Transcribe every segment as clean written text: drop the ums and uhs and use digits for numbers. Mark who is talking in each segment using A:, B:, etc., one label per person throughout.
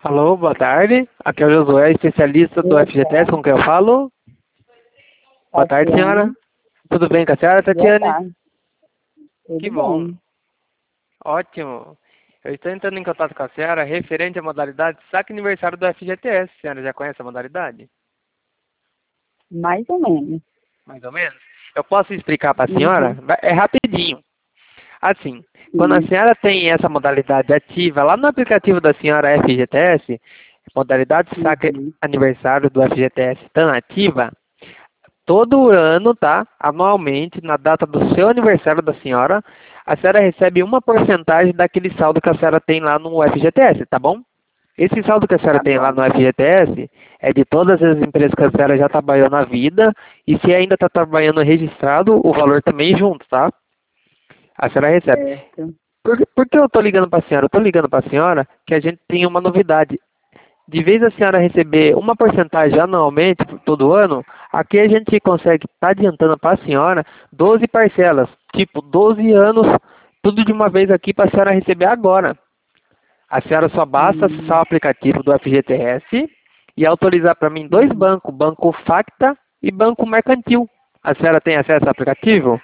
A: Alô, boa tarde. Aqui é o Josué, especialista do
B: Boa
A: FGTS, com
B: tarde,
A: quem eu falo. Boa tarde, senhora.
B: Tatiane.
A: Tudo bem com a senhora,
B: Boa
A: Tatiane?
B: tarde.
A: Que
B: Tudo
A: bom.
B: bem?
A: Ótimo. Eu estou entrando em contato com a senhora referente à modalidade saque aniversário do FGTS. A senhora já conhece a modalidade?
B: Mais ou menos.
A: Mais ou menos. Eu posso explicar para a senhora?
B: Uhum.
A: É rapidinho. Assim, quando a
B: Sim.
A: senhora tem essa modalidade ativa lá no aplicativo da senhora FGTS, modalidade saque
B: Uhum.
A: aniversário do FGTS estando ativa, todo ano, tá? Anualmente, na data do seu aniversário da senhora, a senhora recebe uma porcentagem daquele saldo que a senhora tem lá no FGTS, tá bom? Esse saldo que a senhora
B: Tá
A: tem lá
B: bom.
A: no FGTS é de todas as empresas que a senhora já trabalhou na vida, e se ainda está trabalhando registrado, o valor também junto, tá? A senhora recebe.
B: Certo.
A: Por que eu estou ligando para a senhora? Eu estou ligando para a senhora que a gente tem uma novidade. De vez a senhora receber uma porcentagem anualmente, todo ano, aqui a gente consegue estar adiantando para a senhora 12 parcelas, tipo 12 anos, tudo de uma vez aqui para a senhora receber agora. A senhora só basta acessar o
B: Hum.
A: aplicativo do FGTS e autorizar para mim dois
B: Uhum.
A: bancos, Banco Facta e Banco Mercantil. A senhora tem acesso ao aplicativo?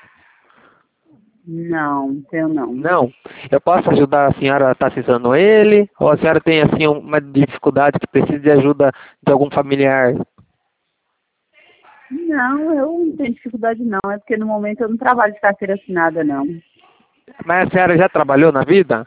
B: Não, eu não.
A: Não. Eu posso ajudar a senhora a estar acessando ele? Ou a senhora tem assim uma dificuldade que precisa de ajuda de algum familiar?
B: Não, eu não tenho dificuldade não. É porque no momento eu não trabalho de carteira assinada, não.
A: Mas a senhora já trabalhou na vida?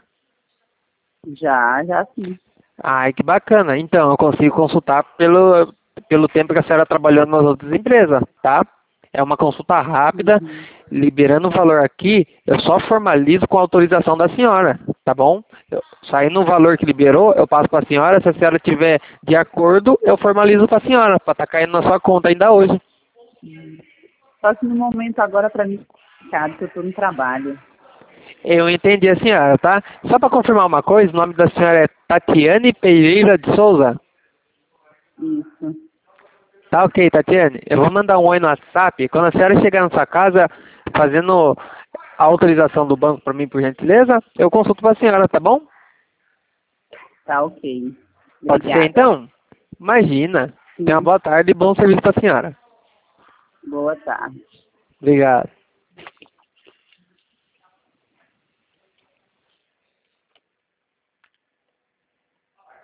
B: Já sim.
A: Ai, que bacana. Então, eu consigo consultar pelo tempo que a senhora trabalhou nas outras empresas, tá? É uma consulta rápida.
B: Uhum.
A: Liberando o valor aqui, eu só formalizo com a autorização da senhora, tá bom? Saindo o valor que liberou, eu passo para a senhora. Se a senhora tiver de acordo, eu formalizo para a senhora, para estar caindo na sua conta ainda hoje.
B: Só que no momento agora para mim é complicado, que eu estou no trabalho.
A: Eu entendi a senhora, tá? Só para confirmar uma coisa, o nome da senhora é Tatiane Pereira de Souza?
B: Isso.
A: Tá ok, Tatiane. Eu vou mandar um oi no WhatsApp. Quando a senhora chegar na sua casa, fazendo a autorização do banco para mim, por gentileza, eu consulto para a senhora, tá bom?
B: Tá ok.
A: Pode ser
B: Obrigada.
A: então? Imagina. Tenha uma
B: Sim.
A: boa tarde e bom serviço para a senhora.
B: Boa tarde.
A: Obrigado.